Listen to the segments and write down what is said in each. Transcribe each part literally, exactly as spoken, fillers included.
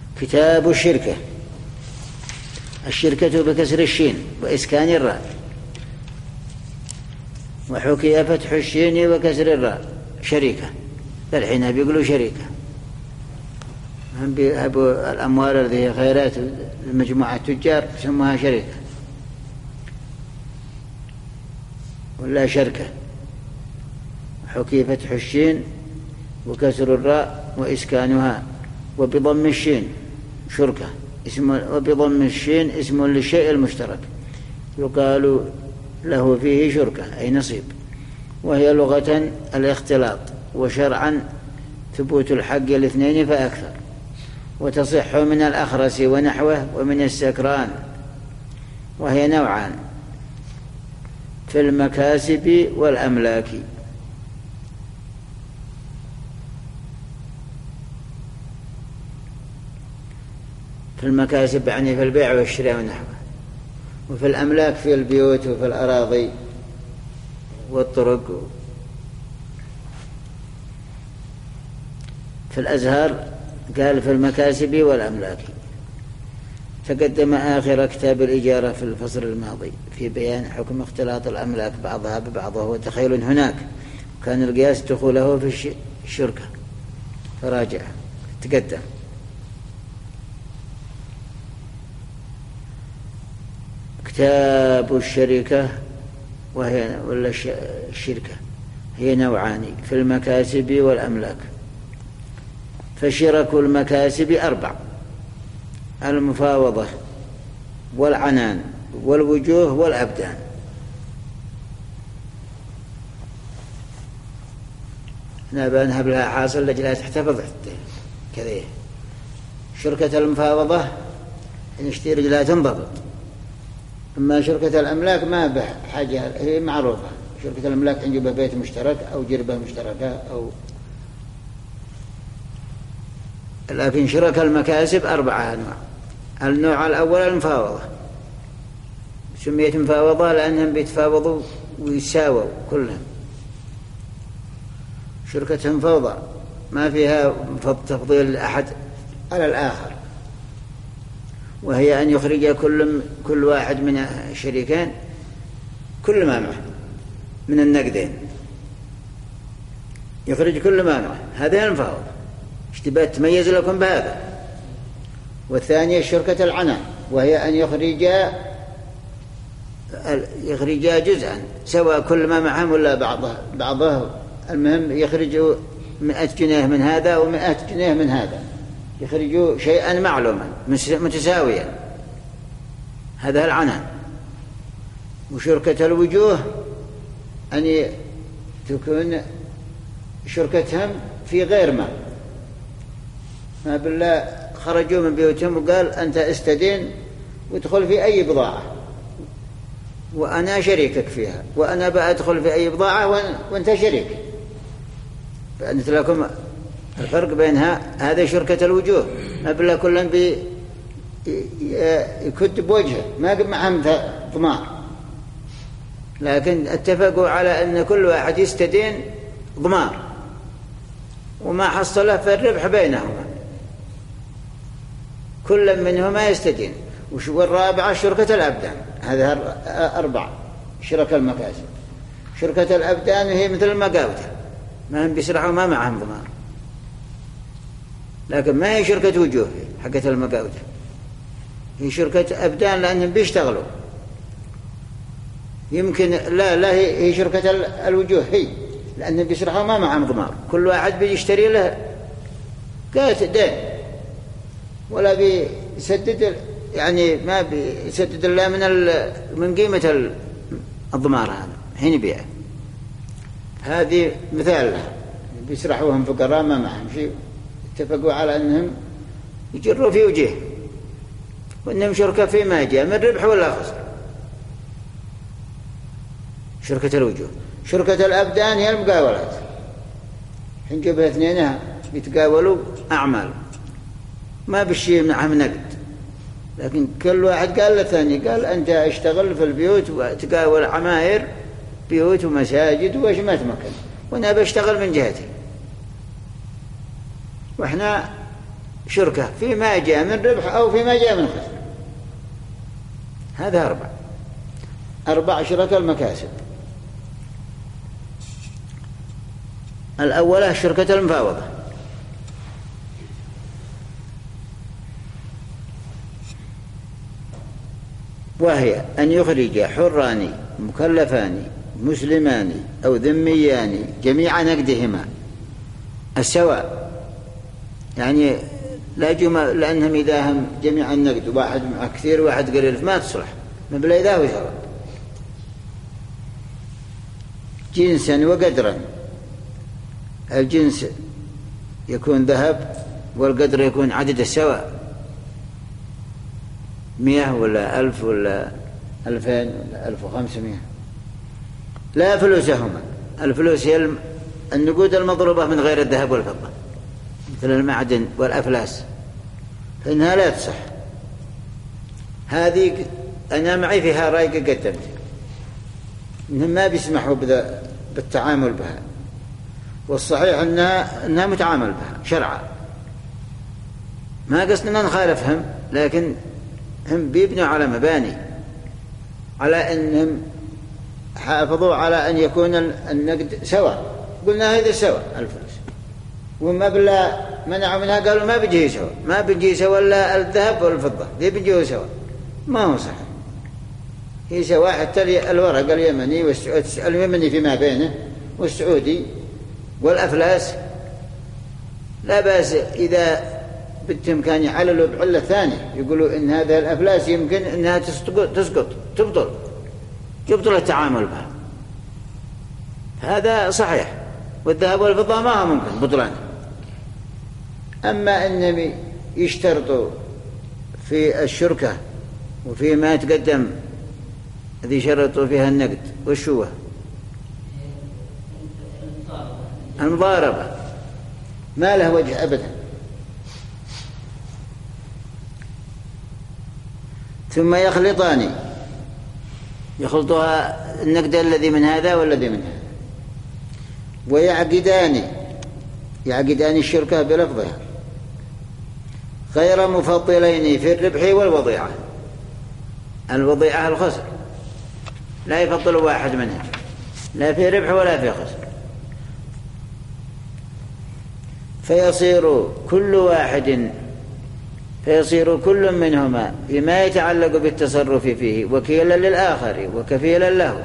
كتاب الشركة. الشركة بكسر الشين وإسكان الراء، وحكي فتح الشين وكسر الراء شركة. الحين بيقولوا شركة، هم بيهبوا الأموال التي هي خيرات المجموعة التجار يسموها شركة ولا شركة. حكي فتح الشين وكسر الراء وإسكانها، وبضم الشين شركة اسم، وبضم الشين اسم للشيء المشترك يقال له فيه شركة أي نصيب. وهي لغة الاختلاط، وشرعا ثبوت الحق الاثنين فأكثر. وتصح من الأخرس ونحوه ومن السكران. وهي نوعان في المكاسب والأملاك. في المكاسب يعني في البيع والشراء ونحوه، وفي الأملاك في البيوت وفي الأراضي والطرق. في الأزهار قال في المكاسب والأملاك. تقدم آخر كتاب الإجارة في الفصل الماضي في بيان حكم اختلاط الأملاك بعضها ببعض، وهو تخيل هناك، كان القياس دخوله في الشركة فراجع تقدم. كتاب الشركة وهي ولا الشركة هي نوعان في المكاسب والأملاك. فشرك المكاسب أربع: المفاوضة والعنان والوجوه والأبدان. أنا بنهب لها حاصل لجلها تحتفظ كذا. شركة المفاوضة نشتري رجلها تنضبط. أما شركة الأملاك ما بحاجة، هي معروفة. شركة الأملاك تنجب بيت مشترك أو جربة مشتركة أو. لكن شركة المكاسب أربعة أنواع. النوع الأول المفاوضة، سميت مفاوضة لأنهم بيتفاوضوا ويساووا كلهم. شركة مفاوضة ما فيها تفضيل أحد على الآخر، وهي أن يخرج كل كل واحد من الشريكين كل ما معه من النقدين، يخرج كل ما معه. هذا المفاوضة. اشتباه تميز لكم بهذا. والثانية شركة العنان، وهي أن يخرج يخرج جزءا سواء كل ما معهم ولا بعضه بعضه. المهم يخرجوا مئة جنيه من هذا ومئة جنيه من هذا، يخرجوا شيئا معلوما متساويا. هذا العنان. وشركة الوجوه أن تكون شركتهم في غير مال، ما بالله خرجوا من بيوتهم وقال أنت استدين وادخل في أي بضاعة وأنا شريكك فيها، وأنا بأدخل في أي بضاعة وأنت شريك. فأنت لكم الفرق بينها. هذا شركة الوجوه، ما بالله كلهم بي يكد بوجهه، ما قد معهم ضمان، لكن اتفقوا على أن كل واحد يستدين ضمان، وما حصله في الربح بينهما كل منهما يستدين. والرابعة شركة الأبدان. هذا أربع شركة المكاسب. شركة الأبدان هي مثل المقاوتة، ما هم بيسرعوا ما معهم ضمان، لكن ما هي شركة وجوه حقة المقاوتة، هي شركة أبدان لأنهم بيشتغلوا. يمكن لا لا هي, هي شركة الوجوه هي لأنهم بيسرعوا ما معهم ضمان، كل واحد بيشتري له قات دين ولا بيسدد، يعني ما بيسدد الله من من قيمة الضمار هذا حين يبيع. هذه مثال له. بيسرحوهم فقراء ما معهم شيء، اتفقوا على أنهم يجروا في وجهه وأنهم شركة فيما جاء من ربح ولا خسر. شركة الوجوه. شركة الأبدان هي المقاولات، حين جبها اثنينها بيتقاولوا أعمال ما بالشيء معهم نقد، لكن كل واحد قال للثاني قال أنت اشتغل في البيوت وتقاول عماير بيوت ومساجد وإيش ما تمكن، وأنا بشتغل من جهتي، وإحنا شركة فيما جاء من ربح أو فيما جاء من خسر. هذا أربع أربع شركة المكاسب. الأولى شركة المفاوضة، وهي أن يخرج حران مكلفان مسلمان أو ذميان جميع نقدهما السواء، يعني لا جمع، لأنهم إذا هم جميع النقد واحد مع كثير واحد قليل ما تصلح، من بلا إذا هو سواء جنسا وقدرا. الجنس يكون ذهب والقدر يكون عدد السواء، مئة ولا ألف ولا ألفين ولا ألف وخمسمائة. لا فلوسهما، الفلوس هي النقود المضروبة من غير الذهب والفضة مثل المعدن والأفلاس، فإنها لا تصح. هذه أنا معي فيها رأي قدمت إنهم ما بيسمحوا بالتعامل بها، والصحيح أنها, إنها متعامل بها شرعا. ما قصدنا نخالفهم، لكن هم بيبنوا على مباني على أنهم حافظوا على أن يكون النقد سواء. قلنا هذا سواء الفلوس، وما بلا منعوا منها قالوا ما بيجي سواء، ما بيجي سواء لا الذهب والفضة، ذي بيجي سواء. ما هو صحيح، هي سواء حتى الورق اليمني والسعودي، اليمني فيما بينه والسعودي والأفلاس لا بأس إذا بالإمكان يعللوا بعلة ثانية، يقولوا إن هذا الأفلاس يمكن إنها تسقط, تسقط تبطل يبطل التعامل بها، هذا صحيح. والذهب والفضة ما هو ممكن بطلان. أما أنهم يشترطوا في الشركة وفي ما يتقدم ذي شرطوا فيها النقد والشوه المضاربة ما له وجه أبدا. ثم يخلطان، يخلطها النقد الذي من هذا والذي من هذا، ويعقدان يعقدان الشركة بلفظها غير مفضلين في الربح والوضيعة. الوضيعة الخسر، لا يفضل واحد منها لا في ربح ولا في خسر، فيصير كل واحد فيصير كل منهما بما يتعلق بالتصرف فيه وكيلا للآخر وكفيلا له.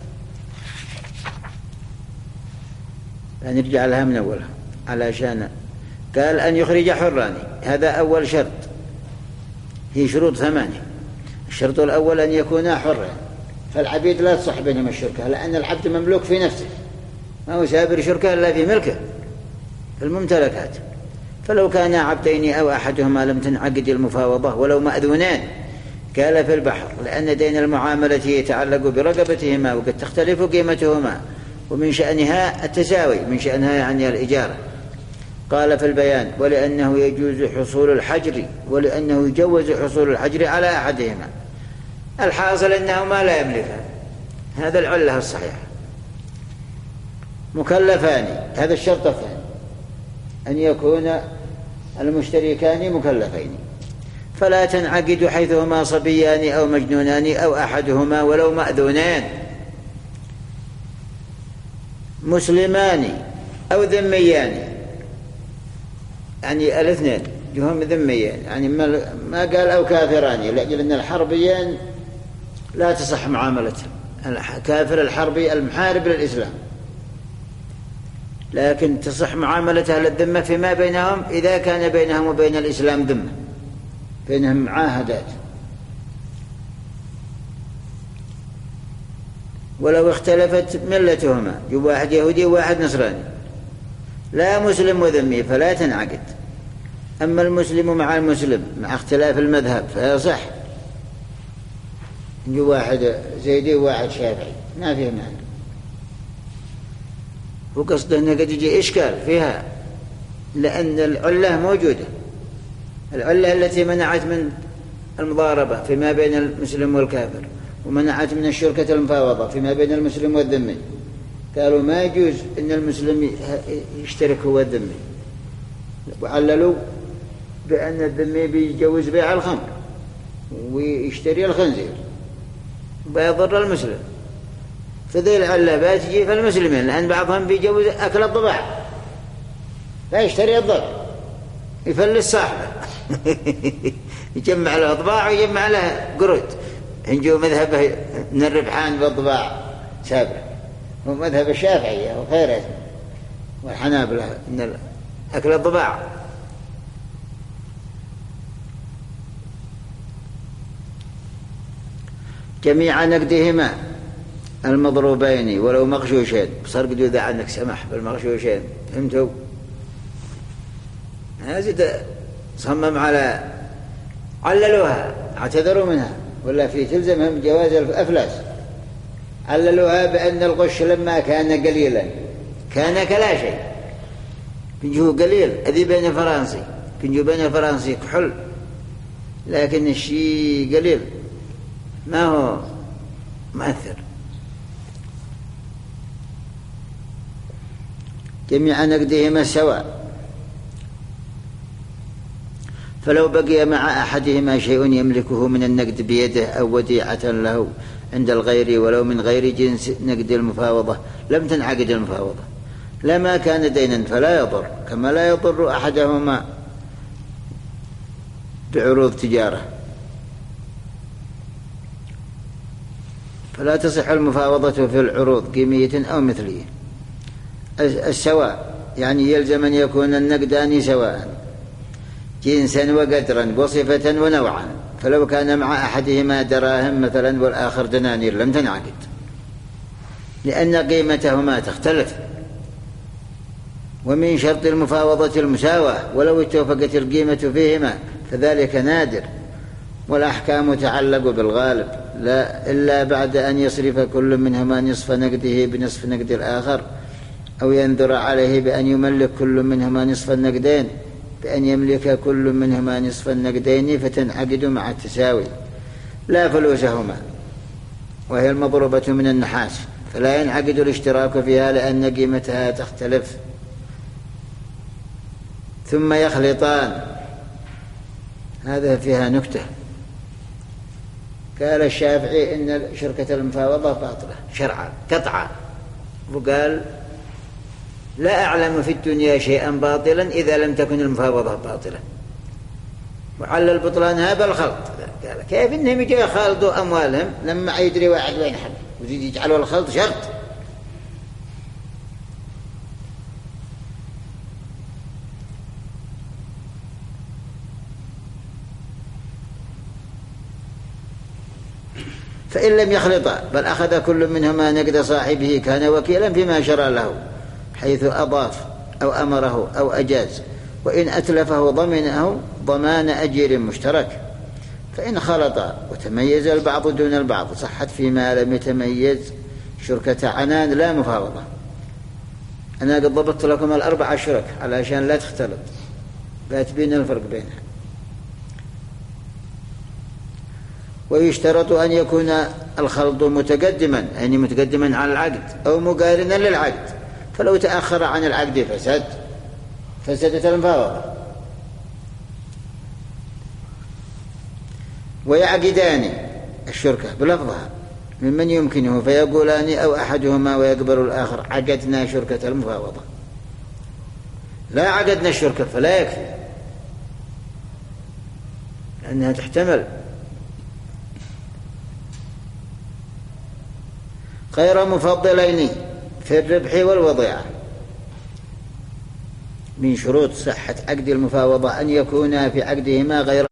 نرجع لها من أولها علشان قال أن يخرج حران، هذا أول شرط، هي شروط ثمانية. الشرط الأول أن يكونا حرا، فالعبيد لا تصح بينهم الشركة، لأن العبد مملوك في نفسه، ما هو سابر شركة إلا في ملكه في الممتلكات. فلو كان عبدين أو أحدهما لم تنعقد المفاوضة ولو مأذونان قال في البحر، لأن دين المعاملة يتعلق برقبتهما وقد تختلف قيمتهما، ومن شأنها التساوي، من شأنها يعني الإجارة. قال في البيان ولأنه يجوز حصول الحجر، ولأنه يجوز حصول الحجر على أحدهما. الحاصل أنهما لا يملكان، هذا العلة الصحيحة. مكلفان، هذا الشرط الثاني، أن يكون المشتركان مكلفين، فلا تنعقد حيثهما صبيان أو مجنونان أو أحدهما ولو مأذونان. مسلمان أو ذميان، يعني الاثنين جهم ذميان، يعني ما قال أو كافران، لأجل أن الحربيان لا تصح معاملته، الكافر الحربي المحارب للإسلام، لكن تصح معاملته للذمة فيما بينهم إذا كان بينهم وبين الإسلام ذمة، بينهم معاهدات. ولو اختلفت ملتهما، واحد يهودي وواحد نصراني، لا مسلم وذمي، فلا تنعقد. أما المسلم مع المسلم مع اختلاف المذهب فيصح، واحد زيدي وواحد شافعي ما فيه معنى، وقصده أنه قد يجي إشكال فيها، لأن العلة موجودة، العلة التي منعت من المضاربة فيما بين المسلم والكافر، ومنعت من الشركة المفاوضة فيما بين المسلم والذمي. قالوا ما يجوز أن المسلم يشترك هو الذمي، وعللوا بأن الذمي بيجوز بيع الخمر ويشتري الخنزير ويضر المسلم، فذي العلة بتجي في المسلمين، لأن بعضهم بيجوز أكل الضباع فيشتري الضب يفلس صاحبه يجمع له ضباع ويجمع له قرود. هنجو مذهبه من الربحان بالضباع سابع، ومذهب الشافعية وخيره والحنابلة من أكل الضباع. جميع نقدهما المضروبين ولو مغشوشين. صار قد يذا عنك سمح بالمغشوشين، فهمتوا؟ هذا صمم على عللوها، اعتذروا منها، ولا في تلزمهم جواز الأفلاس. عللوها بأن الغش لما كان قليلا كان كلا شيء. كنجو قليل أذي بين فرنسي، كنجو بين فرنسي كحل، لكن الشيء قليل ما هو مؤثر. جميع نقدهما سواء، فلو بقي مع أحدهما شيء يملكه من النقد بيده أو وديعة له عند الغير ولو من غير جنس نقد المفاوضة لم تنعقد المفاوضة، لما كان دينا فلا يضر، كما لا يضر أحدهما بعروض تجارة، فلا تصح المفاوضة في العروض قيمية أو مثلية. السواء يعني يلزم أن يكون النقدان سواء جنسا وقدرا وصفة ونوعا، فلو كان مع أحدهما دراهم مثلا والآخر دنانير لم تنعقد، لأن قيمتهما تختلف. ومن شرط المفاوضة المساواة، ولو اتفقت القيمة فيهما فذلك نادر، والأحكام تعلق بالغالب، لا إلا بعد أن يصرف كل منهما نصف نقده بنصف نقد الآخر، أو ينذر عليه بأن يملك كل منهما نصف النقدين بأن يملك كل منهما نصف النقدين فتنعقد مع التساوي، لا فلوسهما وهي المضروبة من النحاس، فلا ينعقد الاشتراك فيها لأن قيمتها تختلف. ثم يخلطان، هذا فيها نكتة. قال الشافعي إن شركة المفاوضة باطلة شرعا قطعا، وقال لا أعلم في الدنيا شيئا باطلا إذا لم تكن المفاوضة باطلة، وعلى البطلان هذا الخلط. قال كيف إنهم يجوا يخالطوا أموالهم لما يدري واحد وين حل، ويجي يجعلوا الخلط شرط. فإن لم يخلطا بل أخذ كل منهما نقد صاحبه كان وكيلا فيما شرع له، حيث أضاف أو أمره أو أجاز، وإن أتلفه ضمنه ضمان أجير مشترك. فإن خلط وتميز البعض دون البعض صحت فيما لم يتميز شركة عنان لا مفاوضة. أنا قد ضبطت لكم الأربع شرك علشان لا تختلط، بين الفرق بينها. ويشترط أن يكون الخلط متقدما، يعني متقدما على العقد أو مقارنا للعقد، فلو تأخر عن العقد فسد فسدت المفاوضة. ويعقدان الشركة بلفظها ممن يمكنه فيقولان أو أحدهما ويقبل الآخر عقدنا شركة المفاوضة، لا عقدنا الشركة فلا يكفي، لأنها تحتمل. غير مفضلين في الربح والوضيعة. من شروط صحة عقد المفاوضة أن يكونا في عقدهما غير